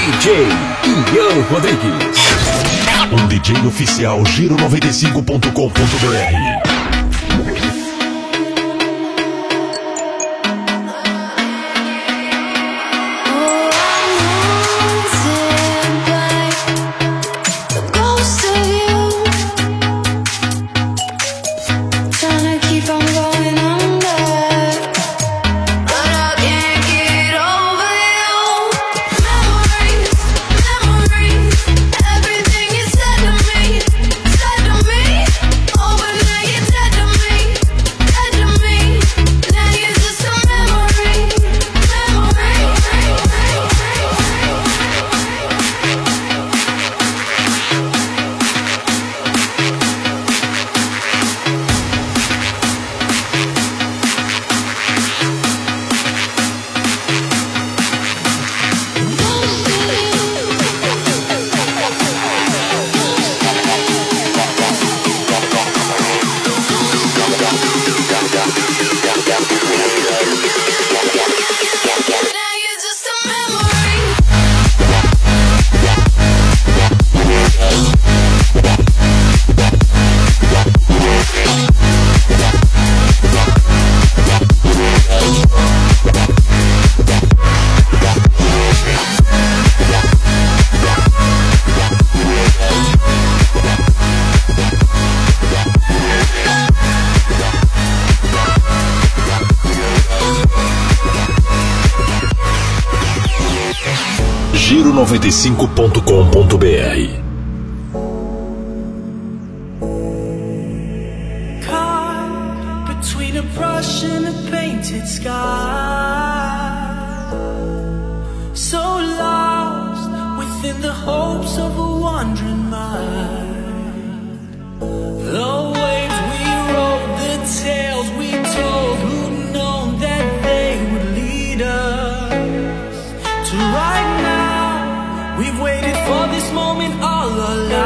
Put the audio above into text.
DJ Ian Rodrigues. Um DJ oficial Giro95.com.br. Giro95.com.br. Caught between a brush and a painted sky, so lost within the hopes of a wandering mind. The waves we rode, the tales we told, who'd known that they would lead us to right now. We've waited for this moment all our lives.